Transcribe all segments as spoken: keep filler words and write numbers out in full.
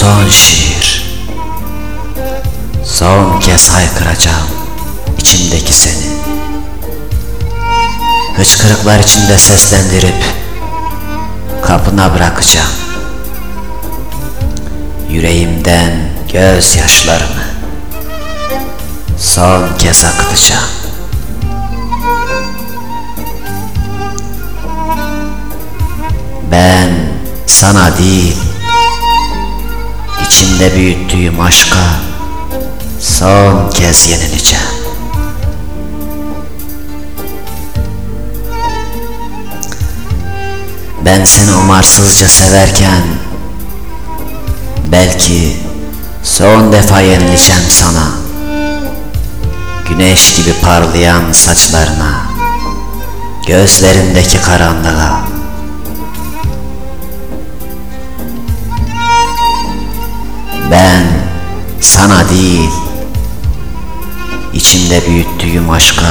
son şiir. Son kez haykıracağım içimdeki seni. Hıçkırıklar içinde seslendirip kapına bırakacağım. Yüreğimden gözyaşlarımı son kez akıtacağım. Ben sana değil, içimde büyüttüğüm aşka son kez yenileceğim. Ben seni umarsızca severken belki son defa yenileceğim sana. Güneş gibi parlayan saçlarına, gözlerindeki karanlığa. Ben sana değil, içimde büyüttüğüm aşka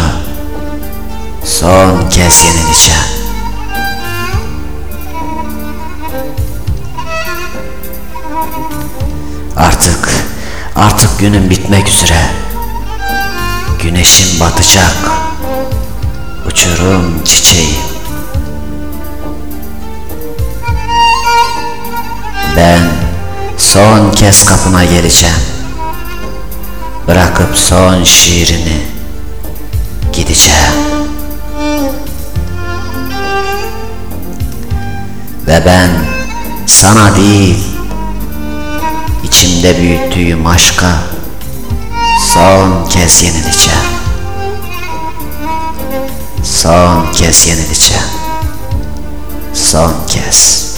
son kez yenileceğim. Artık, artık günüm bitmek üzere. Güneşim batacak, uçurum çiçeğim. Ben son kez kapına geleceğim. Bırakıp son şiirini gideceğim. Ve ben sana değil, İçimde büyüttüğüm aşka son kez yenileceğim. Son kez yenileceğim. Son kez.